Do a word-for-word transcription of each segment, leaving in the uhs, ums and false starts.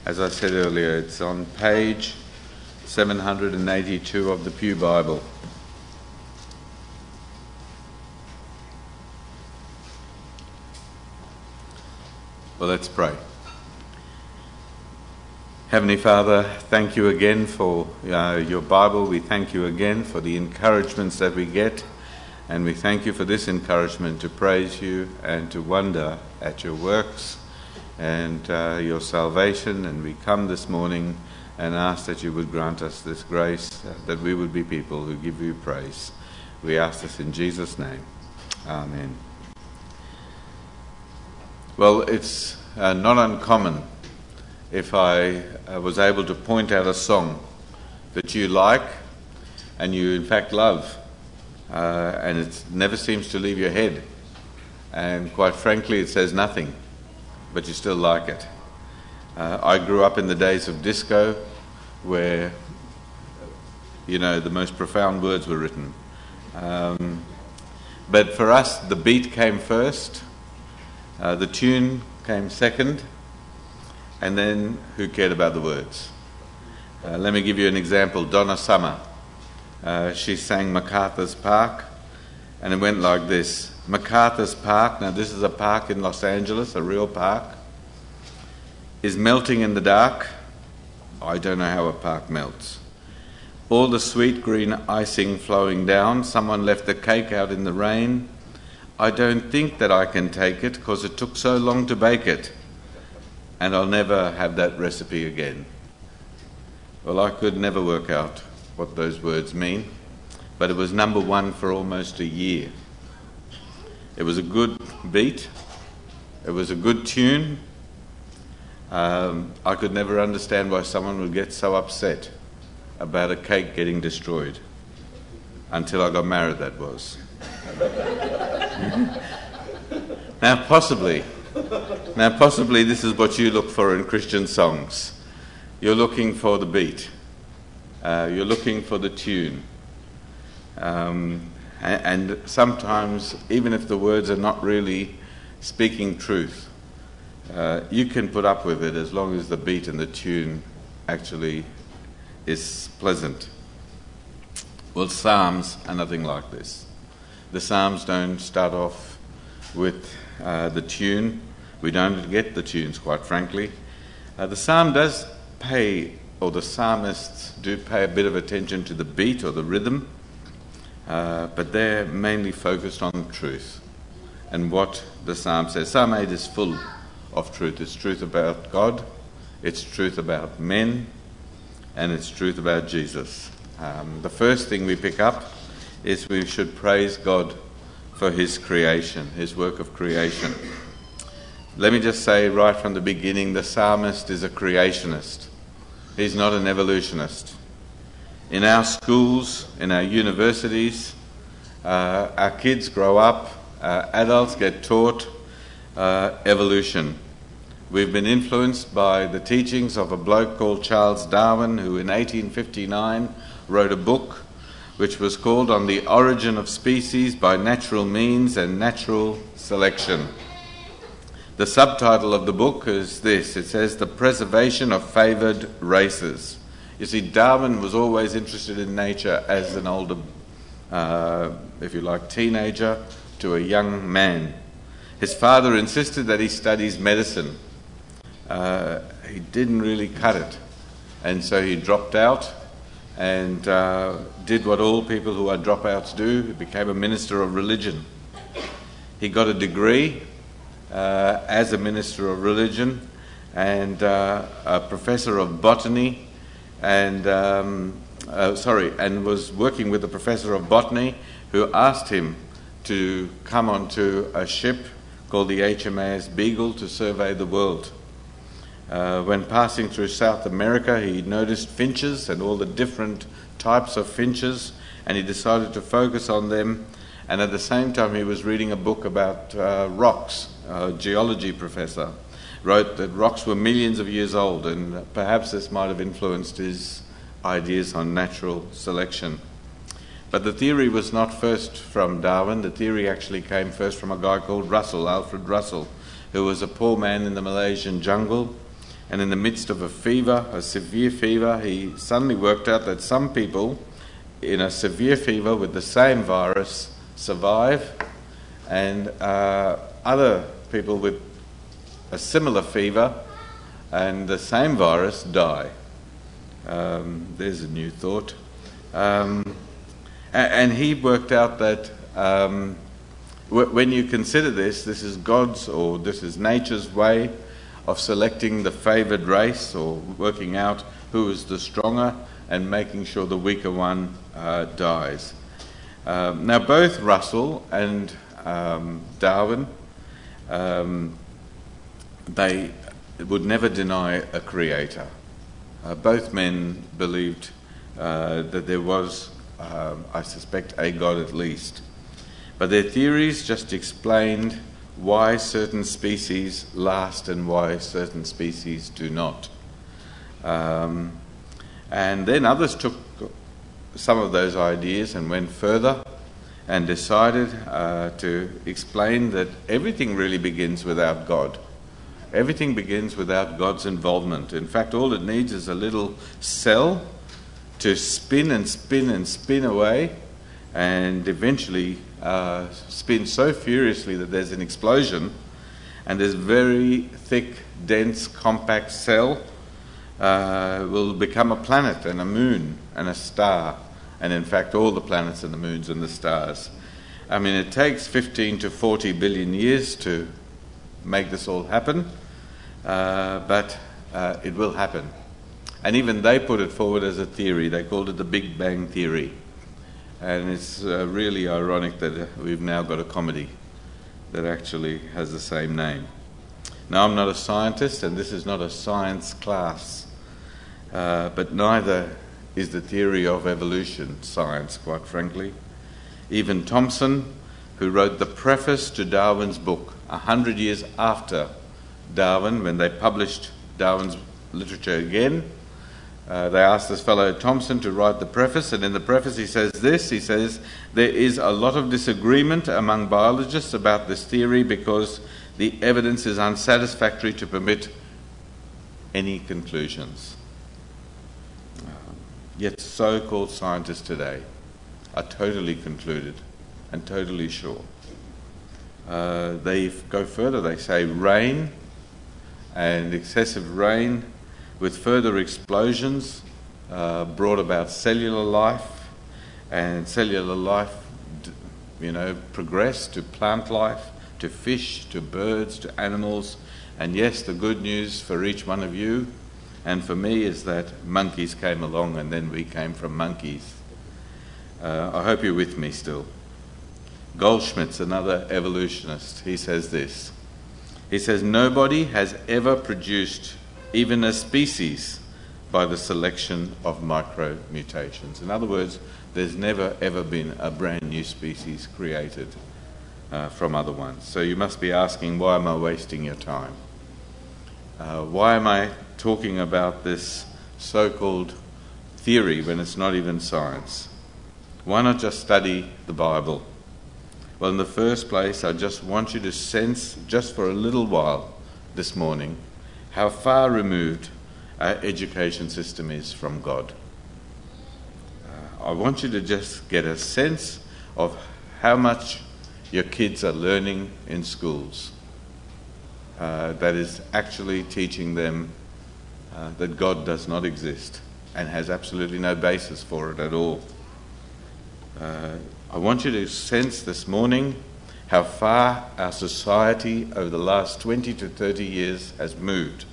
As I said earlier, it's on page seven hundred eighty-two of the Pew Bible. Well, let's pray. Heavenly Father, thank you again for uh, your Bible. We thank you again for the encouragements that we get. And we thank you for this encouragement to praise you and to wonder at your works and uh, your salvation. And we come this morning and ask that you would grant us this grace, uh, that we would be people who give you praise. We ask this in Jesus' name. Amen. Well, it's uh, not uncommon if I uh, was able to point out a song that you like and you in fact love, uh, and it never seems to leave your head, and quite frankly it says nothing, but you still like it. Uh, I grew up in the days of disco where, you know, the most profound words were written. Um, but for us, the beat came first, uh, the tune came second, and then who cared about the words? Uh, let me give you an example. Donna Summer, uh, she sang MacArthur's Park, and it went like this. MacArthur's Park, now this is a park in Los Angeles, a real park, is melting in the dark. I don't know how a park melts. All the sweet green icing flowing down. Someone left the cake out in the rain. I don't think that I can take it because it took so long to bake it. And I'll never have that recipe again. Well, I could never work out what those words mean, but it was number one for almost a year. It was a good beat. It was a good tune. Um, I could never understand why someone would get so upset about a cake getting destroyed. Until I got married, that was. Now, possibly... Now, possibly this is what you look for in Christian songs. You're looking for the beat. Uh, you're looking for the tune. Um, and, and sometimes, even if the words are not really speaking truth, uh, you can put up with it as long as the beat and the tune actually is pleasant. Well, Psalms are nothing like this. The Psalms don't start off with uh, the tune. We don't get the tunes, quite frankly. Uh, the psalm does pay, or the psalmists do pay a bit of attention to the beat or the rhythm, uh, but they're mainly focused on truth and what the psalm says. Psalm eight is full of truth. It's truth about God, it's truth about men, and it's truth about Jesus. Um, the first thing we pick up is we should praise God for his creation, his work of creation. Let me just say right from the beginning, the psalmist is a creationist. He's not an evolutionist. In our schools, in our universities, uh, our kids grow up, uh, adults get taught uh, evolution. We've been influenced by the teachings of a bloke called Charles Darwin, who in eighteen fifty-nine wrote a book which was called On the Origin of Species by Natural Means and Natural Selection. The subtitle of the book is this. It says, The Preservation of Favoured Races. You see, Darwin was always interested in nature as an older, uh, if you like, teenager to a young man. His father insisted that he studies medicine. Uh, he didn't really cut it. And so he dropped out and uh, did what all people who are dropouts do. He became a minister of religion. He got a degree Uh, as a minister of religion and uh, a professor of botany and um, uh, sorry and was working with a professor of botany who asked him to come onto a ship called the H M A S Beagle to survey the world. Uh, when passing through South America, he noticed finches and all the different types of finches, and he decided to focus on them. And at the same time, he was reading a book about uh, rocks. A geology professor wrote that rocks were millions of years old, and perhaps this might have influenced his ideas on natural selection. But the theory was not first from Darwin. The theory actually came first from a guy called Russell, Alfred Russell, who was a poor man in the Malaysian jungle, And in the midst of a fever, a severe fever, he suddenly worked out that some people in a severe fever with the same virus survive, and uh, other people with a similar fever and the same virus die. Um, there's a new thought. Um, and, and he worked out that um, w- when you consider this, this is God's, or this is nature's way of selecting the favoured race, or working out who is the stronger and making sure the weaker one uh, dies. Um, now both Russell and um, Darwin, um, they would never deny a creator. Uh, both men believed uh, that there was, uh, I suspect, a God at least. But their theories just explained why certain species last and why certain species do not. Um, and then others took some of those ideas and went further and decided uh, to explain that everything really begins without God. Everything begins without God's involvement. In fact, all it needs is a little cell to spin and spin and spin away, and eventually uh, spin so furiously that there's an explosion, and this very thick, dense, compact cell uh, will become a planet and a moon and a star, and in fact all the planets and the moons and the stars. I mean, it takes fifteen to forty billion years to make this all happen, uh, but uh, it will happen. And even they put it forward as a theory. They called it the Big Bang Theory. And it's uh, really ironic that uh, we've now got a comedy that actually has the same name. Now, I'm not a scientist, and this is not a science class, uh, but neither is the theory of evolution science, quite frankly. Even Thomson, who wrote the preface to Darwin's book a hundred years after Darwin, when they published Darwin's literature again, Uh, they asked this fellow Thomson to write the preface, and in the preface he says this, he says, there is a lot of disagreement among biologists about this theory because the evidence is unsatisfactory to permit any conclusions. Uh, yet so-called scientists today are totally concluded and totally sure. Uh, they go further, they say rain and excessive rain with further explosions uh, brought about cellular life, and cellular life, you know, progressed to plant life, to fish, to birds, to animals. And yes, the good news for each one of you and for me is that monkeys came along, and then we came from monkeys. Uh, I hope you're with me still. Goldschmidt's another evolutionist. He says this. He says, nobody has ever produced even a species by the selection of micro-mutations. In other words, there's never ever been a brand new species created uh, from other ones. So you must be asking, why am I wasting your time? Uh, why am I talking about this so-called theory when it's not even science? Why not just study the Bible? Well, in the first place, I just want you to sense, just for a little while this morning, how far removed our education system is from God. Uh, I want you to just get a sense of how much your kids are learning in schools uh, that is actually teaching them uh, that God does not exist and has absolutely no basis for it at all. Uh, I want you to sense this morning how far our society over the last twenty to thirty years has moved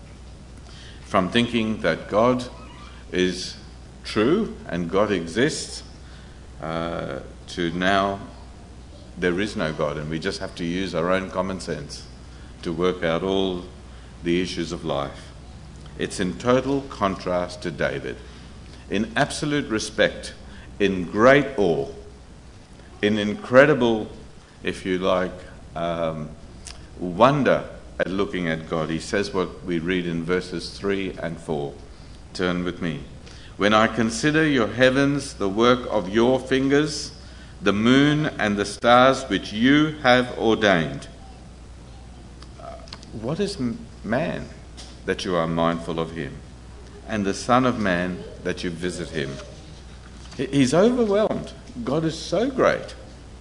from thinking that God is true and God exists uh, to now there is no God, and we just have to use our own common sense to work out all the issues of life. It's in total contrast to David. In absolute respect, in great awe, in incredible, if you like, um, wonder at looking at God. He says what we read in verses three and four. Turn with me. When I consider your heavens, the work of your fingers, the moon and the stars which you have ordained. Uh, what is man that you are mindful of him, and the Son of Man that you visit him. He's overwhelmed. God is so great.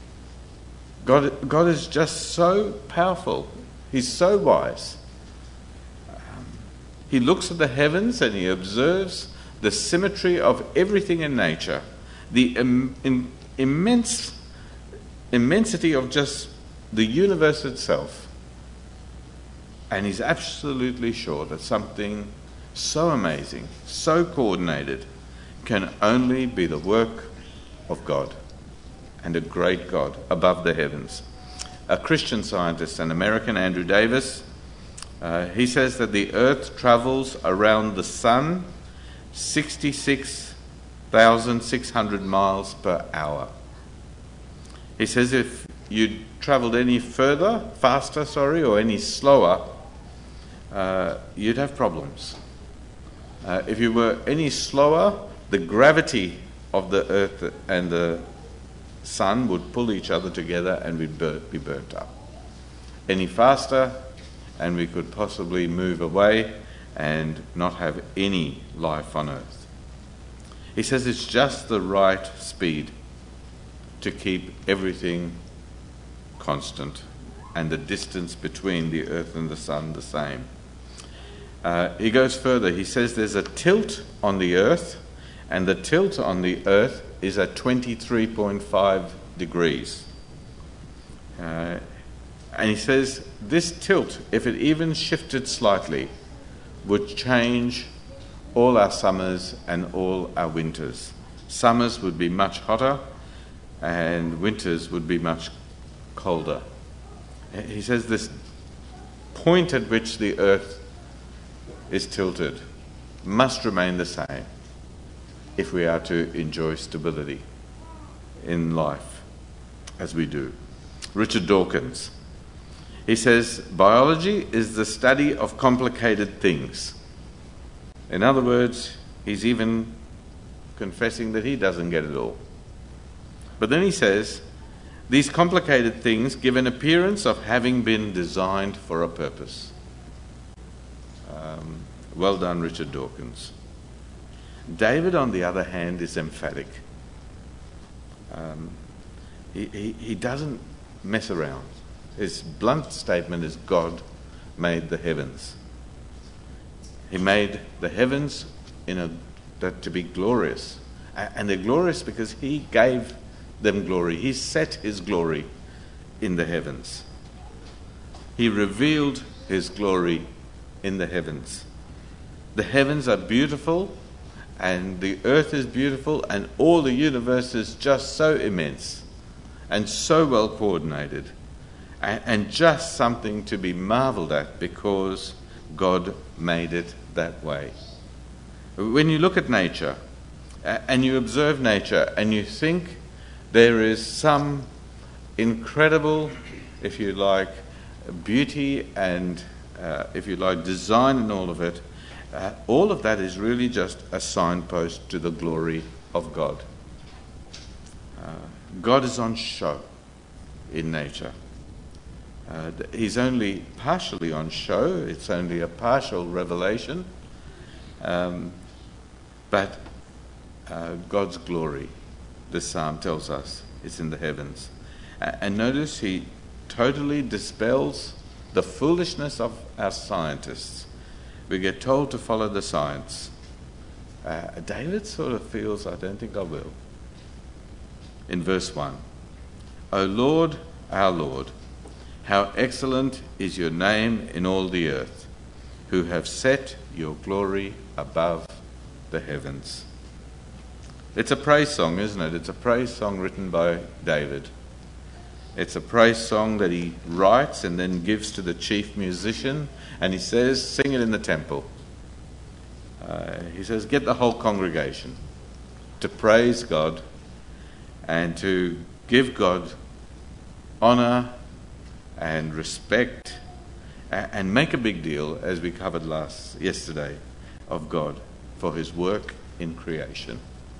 God, God is just so powerful. He's so wise. Um, he looks at the heavens and he observes the symmetry of everything in nature, the im- in, immense immensity of just the universe itself. And he's absolutely sure that something so amazing, so coordinated, can only be the work of God, and a great God above the heavens. A Christian scientist, an American, Andrew Davis, uh, he says that the earth travels around the sun sixty-six thousand six hundred miles per hour. He says if you travelled any further, faster, sorry, or any slower, uh, you'd have problems. Uh, if you were any slower, the gravity of the earth and the sun would pull each other together and we'd bur- be burnt up. Any faster, and we could possibly move away and not have any life on earth. He says it's just the right speed to keep everything constant and the distance between the earth and the sun the same. Uh, he goes further. He says there's a tilt on the earth, and the tilt on the earth is at twenty-three point five degrees. Uh, and he says this tilt, if it even shifted slightly, would change all our summers and all our winters. Summers would be much hotter and winters would be much colder. He says this point at which the earth is tilted must remain the same if we are to enjoy stability in life as we do. Richard Dawkins, he says, biology is the study of complicated things. In other words, he's even confessing that he doesn't get it all. But then he says, these complicated things give an appearance of having been designed for a purpose. Um, well done, Richard Dawkins. David, on the other hand, is emphatic. Um, he, he, he doesn't mess around. His blunt statement is God made the heavens. He made the heavens in a, that to be glorious. And they're glorious because he gave them glory. He set his glory in the heavens. He revealed his glory in the heavens. The heavens are beautiful, and the earth is beautiful, and all the universe is just so immense and so well coordinated, and, and just something to be marveled at because God made it that way. When you look at nature and you observe nature and you think there is some incredible, if you like, beauty and uh, if you like, design in all of it, uh, all of that is really just a signpost to the glory of God. Uh, God is on show in nature. Uh, he's only partially on show. It's only a partial revelation. Um, but uh, God's glory, this psalm tells us, is in the heavens. Uh, and notice he totally dispels the foolishness of our scientists. We get told to follow the science. Uh, David sort of feels, I don't think I will. In verse one, O Lord, our Lord, how excellent is your name in all the earth, who have set your glory above the heavens. It's a praise song, isn't it? It's a praise song written by David. It's a praise song that he writes and then gives to the chief musician, and he says, sing it in the temple. Uh, he says, get the whole congregation to praise God and to give God honour and respect, and make a big deal, as we covered last yesterday, of God for his work in creation.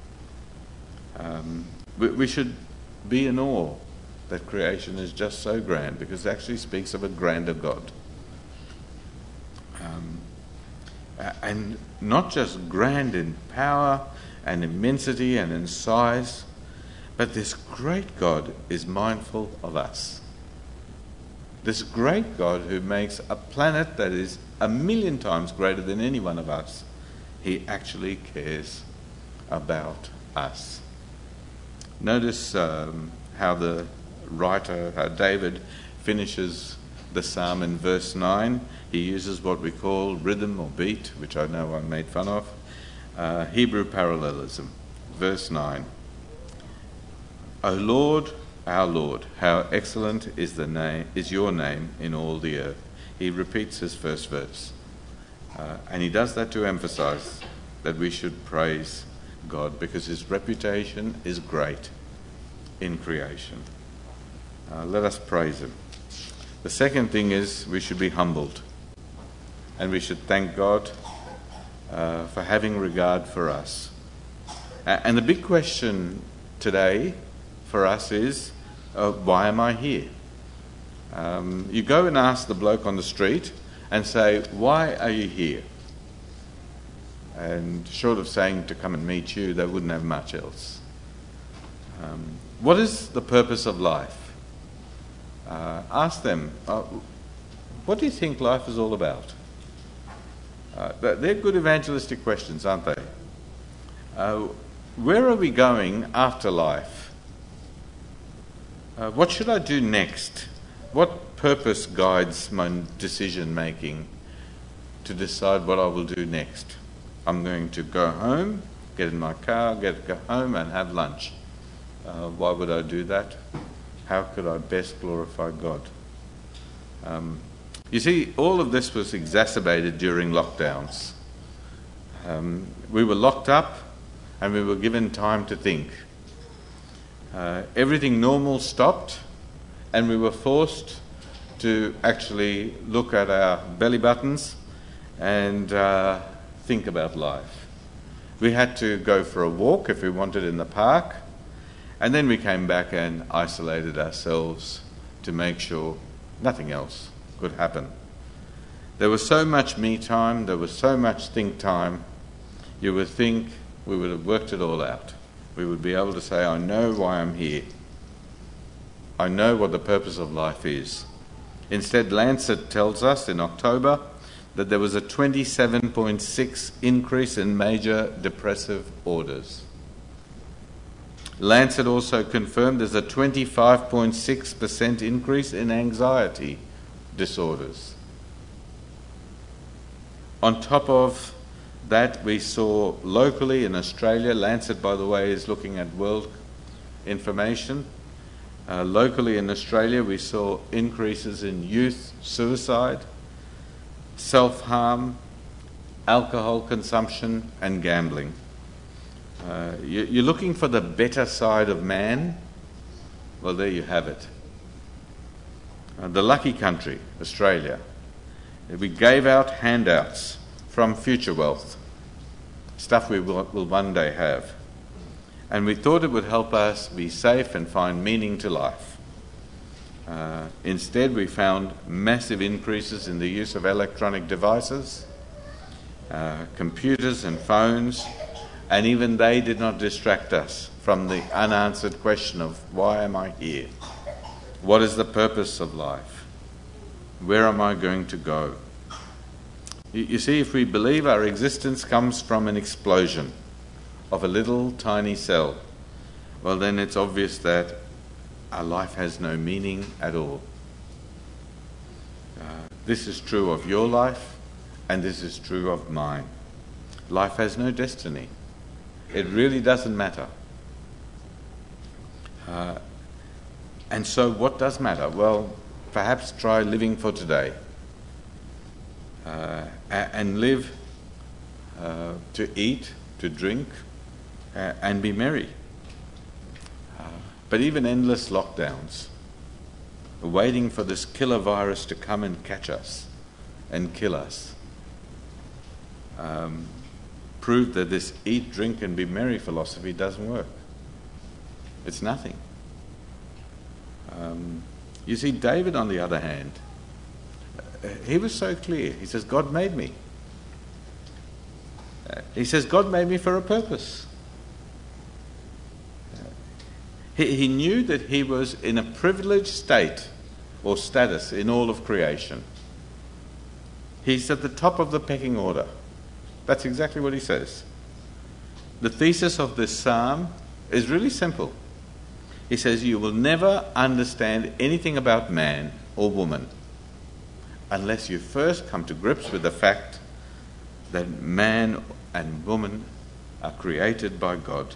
Um, we, we should be in awe that creation is just so grand, because it actually speaks of a grander God. Um, uh, and not just grand in power and immensity and in size, but this great God is mindful of us. This great God who makes a planet that is a million times greater than any one of us, he actually cares about us. Notice um, how the writer, how David finishes the psalm in verse nine. He uses what we call rhythm or beat, which I know I made fun of. Uh, Hebrew parallelism. Verse nine. O Lord, our Lord, how excellent is the name is your name in all the earth. He repeats his first verse. Uh, and he does that to emphasize that we should praise God because his reputation is great in creation. Uh, let us praise him. The second thing is we should be humbled. And we should thank God uh, for having regard for us. Uh, and the big question today for us is, uh, why am I here? Um, you go and ask the bloke on the street and say, why are you here? And short of saying to come and meet you, they wouldn't have much else. Um, what is the purpose of life? Uh, ask them, uh, what do you think life is all about? Uh, they're good evangelistic questions, aren't they? Uh, where are we going after life? Uh, what should I do next? What purpose guides my decision making to decide what I will do next? I'm going to go home, get in my car, get go home and have lunch. Uh, why would I do that? How could I best glorify God? Um, you see, all of this was exacerbated during lockdowns. Um, we were locked up and we were given time to think. Uh, everything normal stopped and we were forced to actually look at our belly buttons and uh, think about life. We had to go for a walk if we wanted in the park, and then we came back and isolated ourselves to make sure nothing else could happen. There was so much me time, there was so much think time, you would think we would have worked it all out. We would be able to say, I know why I'm here. I know what the purpose of life is. Instead, Lancet tells us in October that there was a twenty-seven point six increase in major depressive orders. Lancet also confirmed there's a twenty-five point six percent increase in anxiety disorders. On top of that, we saw locally in Australia, Lancet, by the way, is looking at world information. Uh, locally in Australia, we saw increases in youth suicide, self-harm, alcohol consumption and gambling. Uh, you, you're looking for the better side of man? Well, there you have it. Uh, the lucky country, Australia. We gave out handouts from Future Wealth, stuff we will, will one day have. And we thought it would help us be safe and find meaning to life. Uh, instead, we found massive increases in the use of electronic devices, uh, computers and phones, and even they did not distract us from the unanswered question of, why am I here? What is the purpose of life? Where am I going to go? You, you see, if we believe our existence comes from an explosion of a little tiny cell, well then it's obvious that our life has no meaning at all. Uh, this is true of your life, and this is true of mine. Life has no destiny. It really doesn't matter. Uh, and so what does matter? Well, perhaps try living for today. Uh, and live uh, to eat, to drink, uh, and be merry. Uh, but even endless lockdowns, waiting for this killer virus to come and catch us and kill us, um, proved that this eat, drink, and be merry philosophy doesn't work. It's nothing. Um, you see, David, on the other hand, he was so clear. He says, God made me. he says, God made me for a purpose. He, he knew that he was in a privileged state or status in all of creation. He's at the top of the pecking order. That's exactly what he says. The thesis of this psalm is really simple. He says, you will never understand anything about man or woman unless you first come to grips with the fact that man and woman are created by God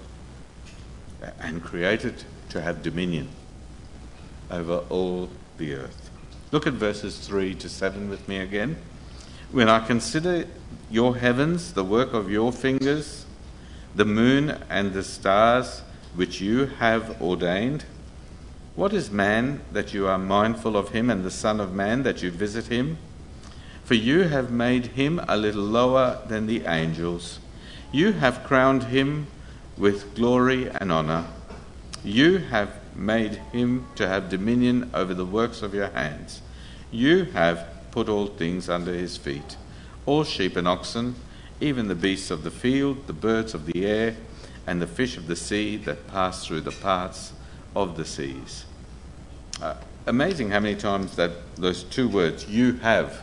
and created to have dominion over all the earth. Look at verses three to seven with me again. When I consider your heavens, the work of your fingers, the moon and the stars which you have ordained, what is man that you are mindful of him, and the Son of Man that you visit him? For you have made him a little lower than the angels. You have crowned him with glory and honor. You have made him to have dominion over the works of your hands. You have put all things under his feet, all sheep and oxen, even the beasts of the field, the birds of the air, and the fish of the sea that pass through the parts of the seas. Uh, amazing how many times that those two words, you have,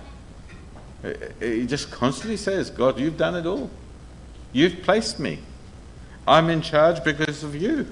he just constantly says, God, you've done it all. You've placed me. I'm in charge because of you.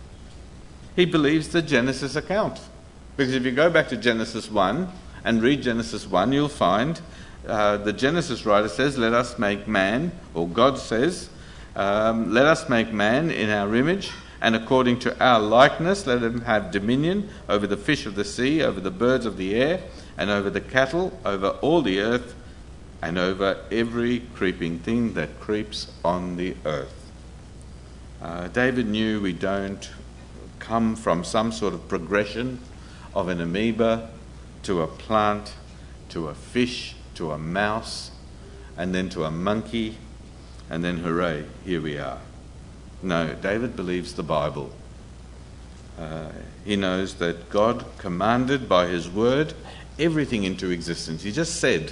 He believes the Genesis account. Because if you go back to Genesis one and read Genesis one, you'll find uh, the Genesis writer says, let us make man, or God says, um, let us make man in our image, and according to our likeness, let him have dominion over the fish of the sea, over the birds of the air, and over the cattle, over all the earth, and over every creeping thing that creeps on the earth. Uh, David knew we don't come from some sort of progression of an amoeba to a plant, to a fish, to a mouse, and then to a monkey, and then hooray, here we are. No, David believes the Bible. Uh, he knows that God commanded by his word everything into existence. He just said,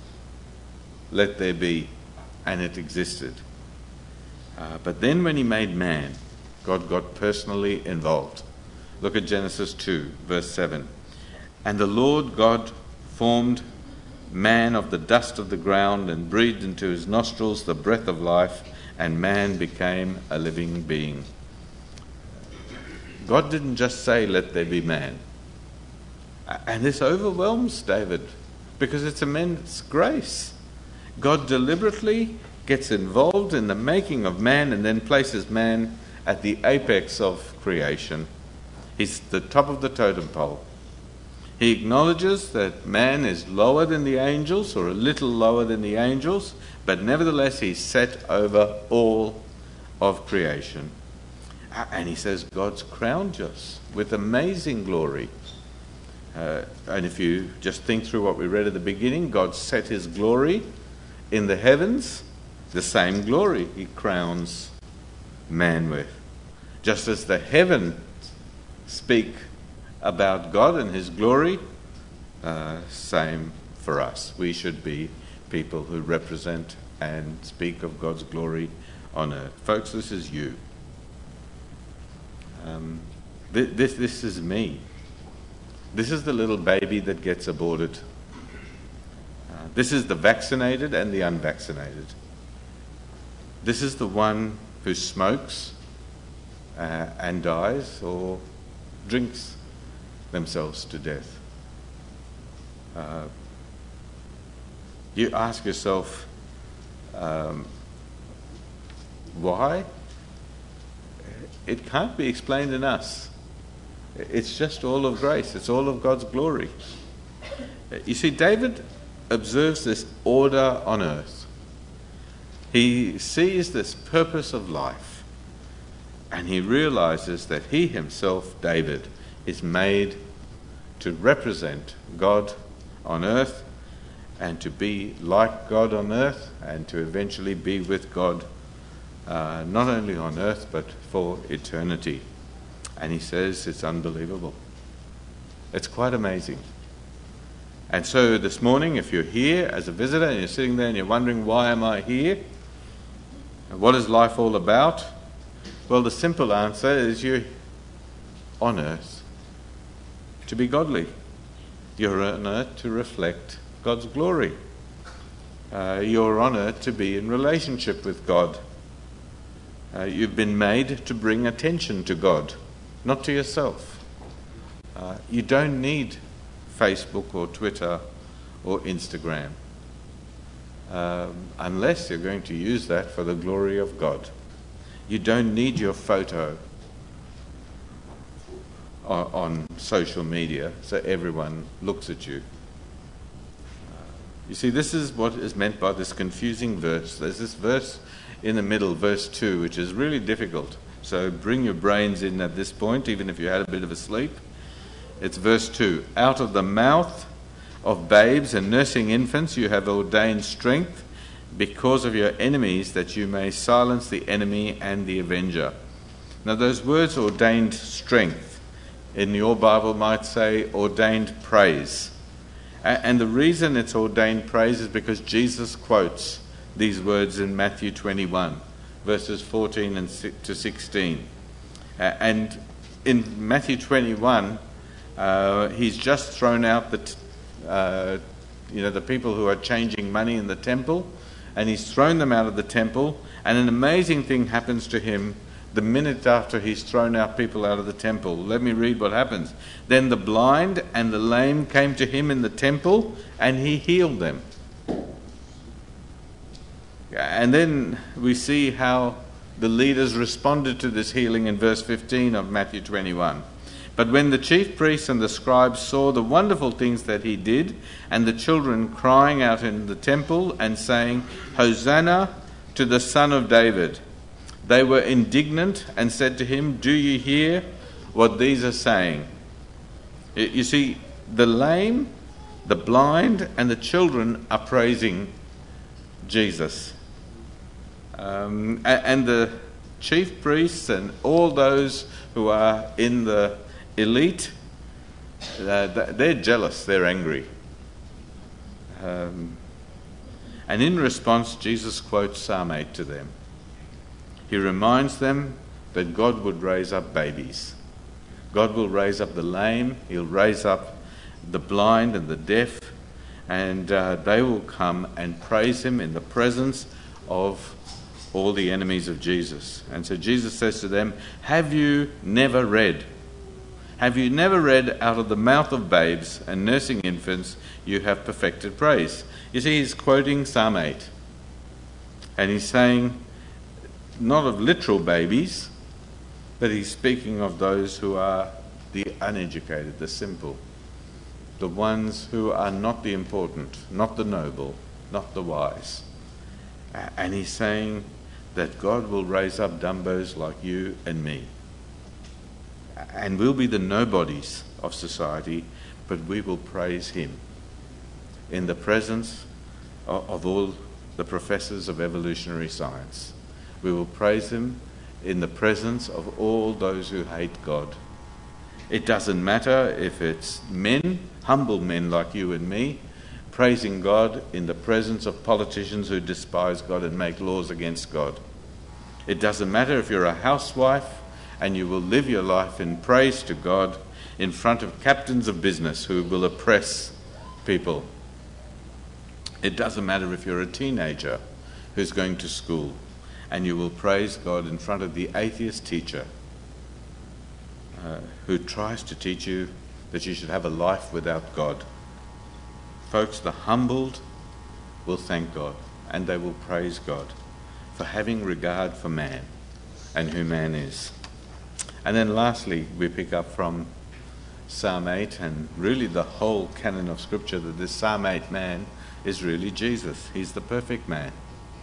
let there be, and it existed. Uh, but then when he made man, God got personally involved. Look at Genesis two, verse seven. And the Lord God formed man of the dust of the ground and breathed into his nostrils the breath of life, and man became a living being. God didn't just say, let there be man. And this overwhelms David because it's immense grace. God deliberately gets involved in the making of man and then places man at the apex of creation. He's the top of the totem pole. He acknowledges that man is lower than the angels, or a little lower than the angels, but nevertheless he's set over all of creation. And he says God's crowned us with amazing glory. Uh, and if you just think through what we read at the beginning, God set his glory in the heavens, the same glory he crowns man with. Just as the heavens speak about God and his glory, uh, same for us. We should be people who represent and speak of God's glory on earth. Folks, this is you. Um, th- this, this is me. This is the little baby that gets aborted. Uh, this is the vaccinated and the unvaccinated. This is the one who smokes uh, and dies, or drinks themselves to death. Uh, you ask yourself, um, why? It can't be explained in us. It's just all of grace. It's all of God's glory. You see, David observes this order on earth. He sees this purpose of life, and he realizes that he himself, David, is made to represent God on earth and to be like God on earth and to eventually be with God uh, not only on earth but for eternity. And he says it's unbelievable. It's quite amazing. And so this morning, if you're here as a visitor and you're sitting there and you're wondering, why am I here? What is life all about? Well, the simple answer is you're on earth to be godly. You're on earth to reflect God's glory. Uh, you're on earth to be in relationship with God. Uh, you've been made to bring attention to God, not to yourself. Uh, you don't need Facebook or Twitter or Instagram, um, unless you're going to use that for the glory of God. You don't need your photo on, on social media so everyone looks at you. Uh, you see, this is what is meant by this confusing verse. There's this verse in the middle, verse two, which is really difficult. So bring your brains in at this point, even if you had a bit of a sleep. It's verse two. Out of the mouth of babes and nursing infants you have ordained strength because of your enemies, that you may silence the enemy and the avenger. Now those words, ordained strength, in your Bible might say ordained praise. And the reason it's ordained praise is because Jesus quotes these words in Matthew twenty-one, verses fourteen and to sixteen. And in Matthew twenty-one, uh, he's just thrown out the, t- uh, you know, the people who are changing money in the temple, and he's thrown them out of the temple. And an amazing thing happens to him the minute after he's thrown out people out of the temple. Let me read what happens. Then the blind and the lame came to him in the temple, and he healed them. And then we see how the leaders responded to this healing in verse fifteen of Matthew twenty-one. But when the chief priests and the scribes saw the wonderful things that he did, and the children crying out in the temple and saying, Hosanna to the Son of David, they were indignant and said to him, Do you hear what these are saying? You see, the lame, the blind, and the children are praising Jesus. Um, and the chief priests and all those who are in the elite, uh, they're jealous, they're angry. Um, and in response, Jesus quotes Psalm eight to them. He reminds them that God would raise up babies. God will raise up the lame, he'll raise up the blind and the deaf, and uh, they will come and praise him in the presence of all the enemies of Jesus. And so Jesus says to them, have you never read? Have you never read, out of the mouth of babes and nursing infants you have perfected praise? You see, he's quoting Psalm eight. And he's saying, not of literal babies, but he's speaking of those who are the uneducated, the simple, the ones who are not the important, not the noble, not the wise. And he's saying that God will raise up dumbos like you and me. And we'll be the nobodies of society, but we will praise him in the presence of, of all the professors of evolutionary science. We will praise him in the presence of all those who hate God. It doesn't matter if it's men, humble men like you and me, praising God in the presence of politicians who despise God and make laws against God. It doesn't matter if you're a housewife and you will live your life in praise to God in front of captains of business who will oppress people. It doesn't matter if you're a teenager who's going to school and you will praise God in front of the atheist teacher uh, who tries to teach you that you should have a life without God. Folks, the humbled will thank God and they will praise God for having regard for man and who man is. And then lastly, we pick up from Psalm eight and really the whole canon of Scripture that this Psalm eight man is really Jesus. He's the perfect man.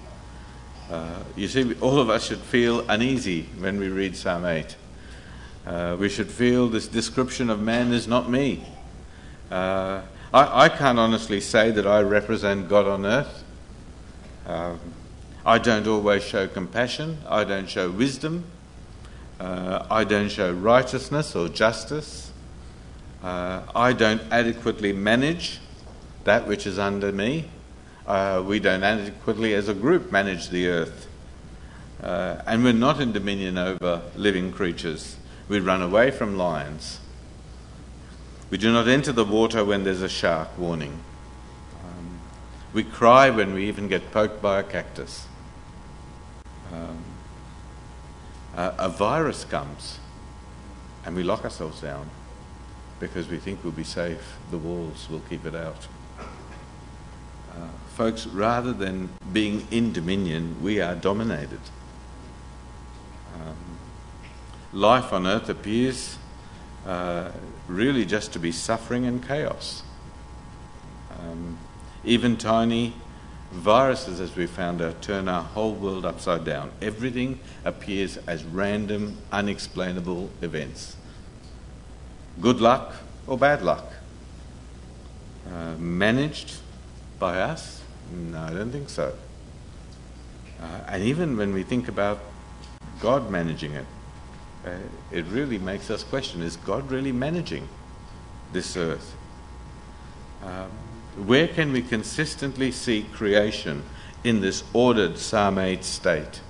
Uh, you see, all of us should feel uneasy when we read Psalm eight. Uh, we should feel this description of man is not me. Uh, I, I can't honestly say that I represent God on earth. Uh, I don't always show compassion. I don't show wisdom. Uh, I don't show righteousness or justice. Uh, I don't adequately manage that which is under me. Uh, we don't adequately as a group manage the earth. Uh, and we're not in dominion over living creatures. We run away from lions. We do not enter the water when there's a shark warning. Um, we cry when we even get poked by a cactus. Um, a, a virus comes and we lock ourselves down because we think we'll be safe. The walls will keep it out. Uh, folks, rather than being in dominion, we are dominated. Um, life on earth appears uh, really just to be suffering and chaos. Um, even tiny viruses, as we found out, turn our whole world upside down. Everything appears as random, unexplainable events. Good luck or bad luck. Uh, managed by us? No, I don't think so. Uh, and even when we think about God managing it, uh, it really makes us question, is God really managing this earth? Um, where can we consistently see creation in this ordered Psalm eight state?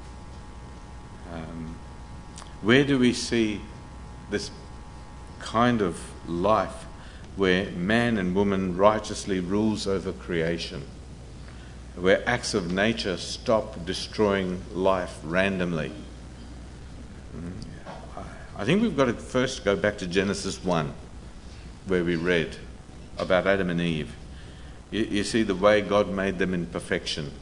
Um, where do we see this kind of life where man and woman righteously rules over creation, where acts of nature stop destroying life randomly? I think we've got to first go back to Genesis one, where we read about Adam and Eve. You, you see the way God made them in perfection.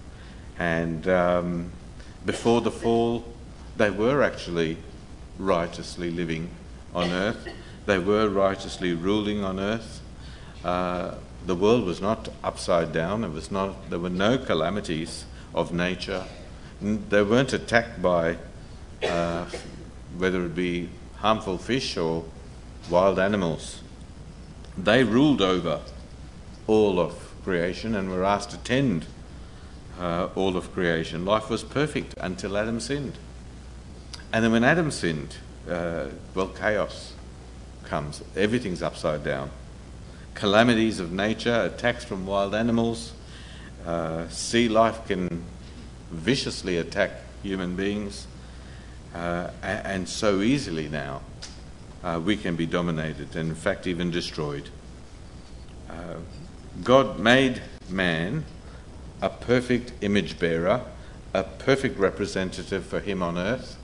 And um, before the fall, they were actually righteously living on earth. They were righteously ruling on earth. Uh, the world was not upside down. It was not. There were no calamities of nature. They weren't attacked by uh, whether it be harmful fish or wild animals. They ruled over all of creation and were asked to tend uh, all of creation. Life was perfect until Adam sinned. And then when Adam sinned, uh, well, chaos comes. Everything's upside down. Calamities of nature, attacks from wild animals, uh, sea life can viciously attack human beings. Uh, and so easily now uh, we can be dominated and in fact even destroyed. Uh, God made man a perfect image bearer, a perfect representative for him on earth,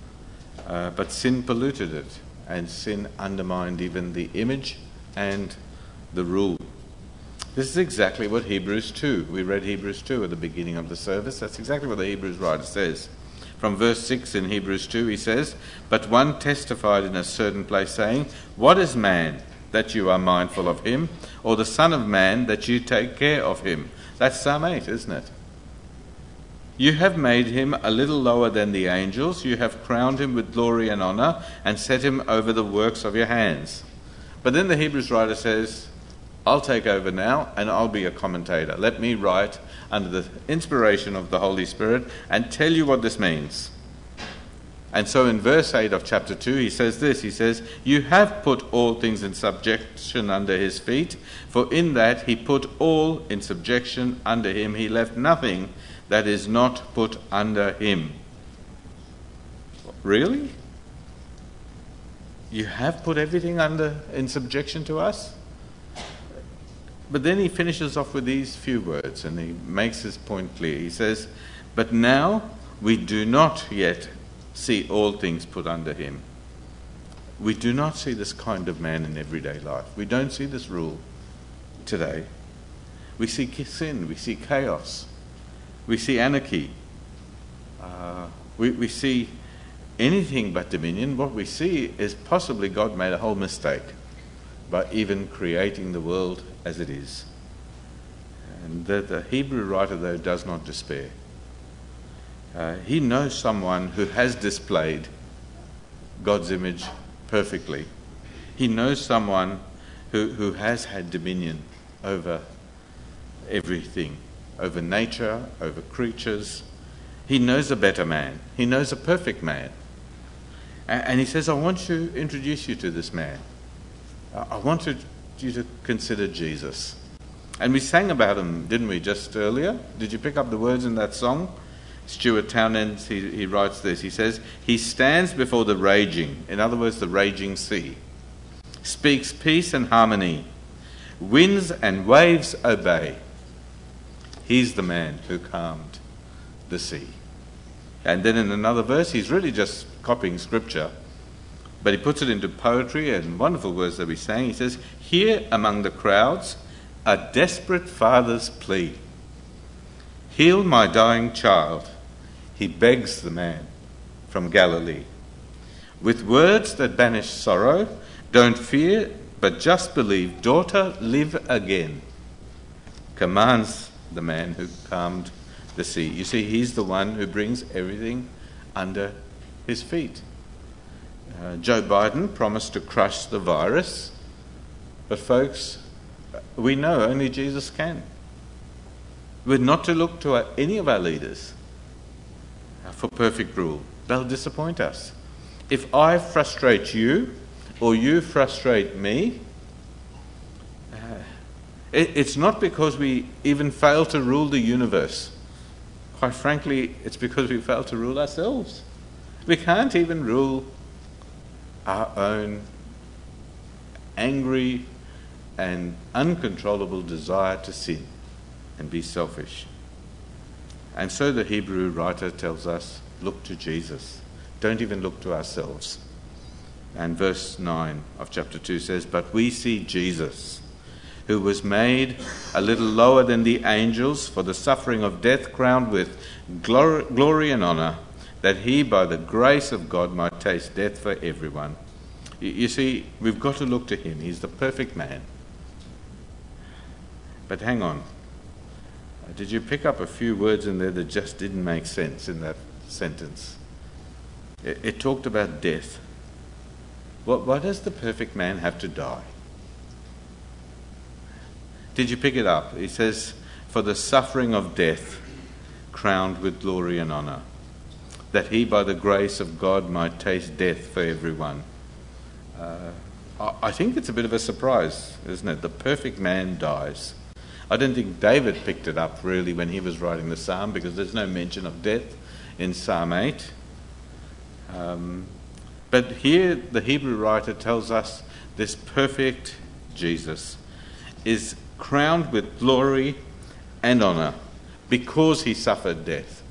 uh, but sin polluted it, and sin undermined even the image and the rule. This is exactly what Hebrews two, we read Hebrews two at the beginning of the service. That's exactly what the Hebrews writer says. From verse six in Hebrews two, he says, "But one testified in a certain place, saying, What is man, that you are mindful of him, or the Son of Man, that you take care of him?" That's Psalm eight, isn't it? "You have made him a little lower than the angels. You have crowned him with glory and honour, and set him over the works of your hands." But then the Hebrews writer says, I'll take over now and I'll be a commentator. Let me write under the inspiration of the Holy Spirit and tell you what this means. And so in verse eight of chapter two, he says this. He says, "You have put all things in subjection under his feet, for in that he put all in subjection under him. He left nothing that is not put under him." Really? You have put everything under in subjection to us? But then he finishes off with these few words and he makes his point clear. He says, "But now we do not yet see all things put under him." We do not see this kind of man in everyday life. We don't see this rule today. We see sin, we see chaos, we see anarchy, uh, we, we see anything but dominion. What we see is possibly God made a whole mistake by even creating the world as it is. And the, the Hebrew writer, though, does not despair. Uh, he knows someone who has displayed God's image perfectly. He knows someone who, who has had dominion over everything, over nature, over creatures. He knows a better man. He knows a perfect man. And, and he says, I want to introduce you to this man. I want to, you to consider Jesus. And we sang about him, didn't we, just earlier? Did you pick up the words in that song? Stuart Townend, he, he writes this. He says, he stands before the raging, in other words, the raging sea, speaks peace and harmony, winds and waves obey. He's the man who calmed the sea. And then in another verse, he's really just copying scripture, but he puts it into poetry and wonderful words that we sang. He says, here among the crowds, a desperate father's plea. Heal my dying child, he begs the man from Galilee. With words that banish sorrow, don't fear, but just believe. Daughter, live again. Commands the man who calmed the sea. You see, he's the one who brings everything under his feet. Uh, Joe Biden promised to crush the virus, but folks, we know only Jesus can. We're not to look to our, any of our leaders for perfect rule. They'll disappoint us. If I frustrate you, or you frustrate me, uh, it, it's not because we even fail to rule the universe. Quite frankly, it's because we fail to rule ourselves. We can't even rule our own angry and uncontrollable desire to sin and be selfish. And so the Hebrew writer tells us, look to Jesus. Don't even look to ourselves. And verse nine of chapter two says, but we see Jesus, who was made a little lower than the angels for the suffering of death, crowned with glory, glory and honour, that he, by the grace of God, might taste death for everyone. You, you see, we've got to look to him. He's the perfect man. But hang on. Did you pick up a few words in there that just didn't make sense in that sentence? It, it talked about death. What, why does the perfect man have to die? Did you pick it up? He says, for the suffering of death, crowned with glory and honour, that he by the grace of God might taste death for everyone. Uh, I, I think it's a bit of a surprise, isn't it? The perfect man dies. I don't think David picked it up really when he was writing the psalm, because there's no mention of death in Psalm eight. Um, but here the Hebrew writer tells us this perfect Jesus is crowned with glory and honour because he suffered death,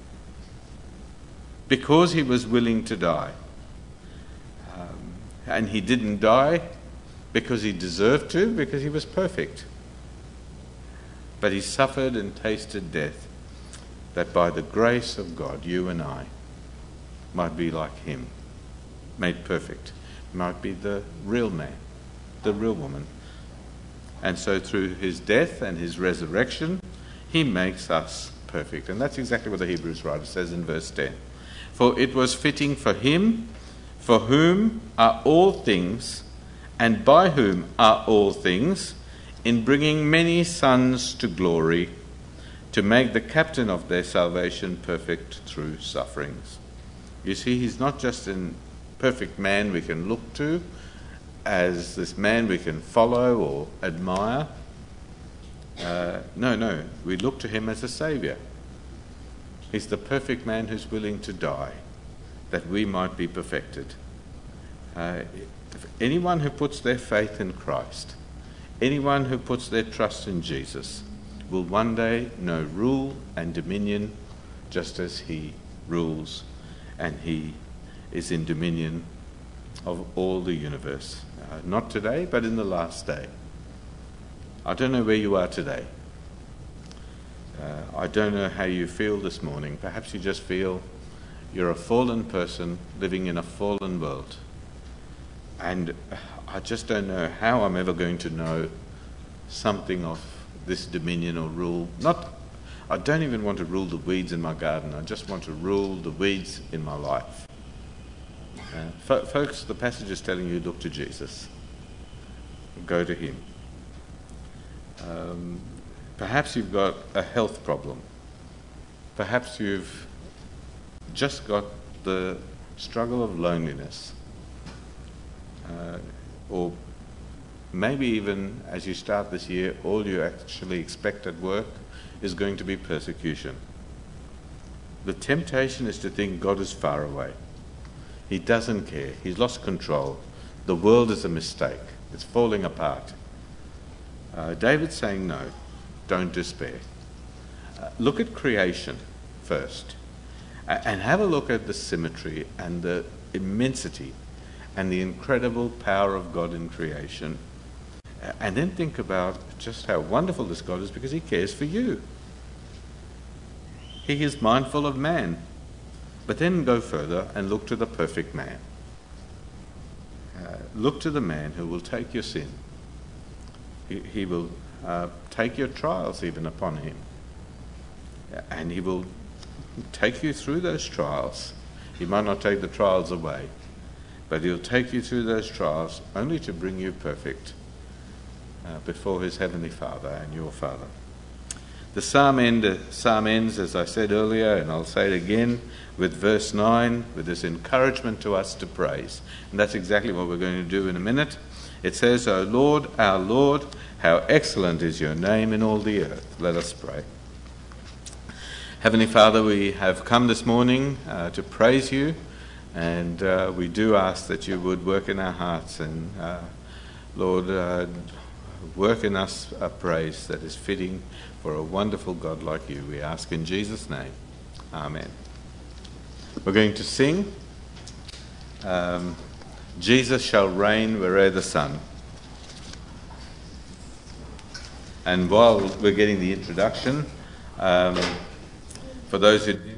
because he was willing to die. Um, and he didn't die because he deserved to, because he was perfect. But he suffered and tasted death, that by the grace of God, you and I might be like him, made perfect, might be the real man, the real woman. And so through his death and his resurrection, he makes us perfect. And that's exactly what the Hebrews writer says in verse ten. For it was fitting for him, for whom are all things, and by whom are all things, in bringing many sons to glory, to make the captain of their salvation perfect through sufferings. You see, he's not just a perfect man we can look to, as this man we can follow or admire. Uh, no, no, we look to him as a saviour. He's the perfect man who's willing to die, that we might be perfected. Uh, anyone who puts their faith in Christ, anyone who puts their trust in Jesus, will one day know rule and dominion just as he rules and he is in dominion of all the universe. Uh, not today, but in the last day. I don't know where you are today. Uh, I don't know how you feel this morning. Perhaps you just feel you're a fallen person living in a fallen world. And I just don't know how I'm ever going to know something of this dominion or rule. Not, I don't even want to rule the weeds in my garden. I just want to rule the weeds in my life. Uh, fo- folks, the passage is telling you, look to Jesus. Go to him. Um, perhaps you've got a health problem. Perhaps you've just got the struggle of loneliness. Uh, or maybe even as you start this year, all you actually expect at work is going to be persecution. The temptation is to think God is far away. He doesn't care. He's lost control. The world is a mistake. It's falling apart. Uh, David's saying, no, don't despair. Uh, look at creation first. Uh, and have a look at the symmetry and the immensity and the incredible power of God in creation. Uh, and then think about just how wonderful this God is, because he cares for you. He is mindful of man. But then go further and look to the perfect man. Uh, look to the man who will take your sin. He, he will uh, take your trials even upon him. And he will take you through those trials. He might not take the trials away, but he'll take you through those trials only to bring you perfect uh, before his heavenly Father and your Father. The psalm, end, uh, psalm ends, as I said earlier, and I'll say it again, with verse nine, with this encouragement to us to praise. And that's exactly what we're going to do in a minute. It says, O Lord, our Lord, how excellent is your name in all the earth. Let us pray. Heavenly Father, we have come this morning uh, to praise you, and uh, we do ask that you would work in our hearts and, uh, Lord, uh, work in us a praise that is fitting for a wonderful God like you. We ask in Jesus' name. Amen. We're going to sing um, Jesus Shall Reign Where'er the Sun. And while we're getting the introduction, um, for those who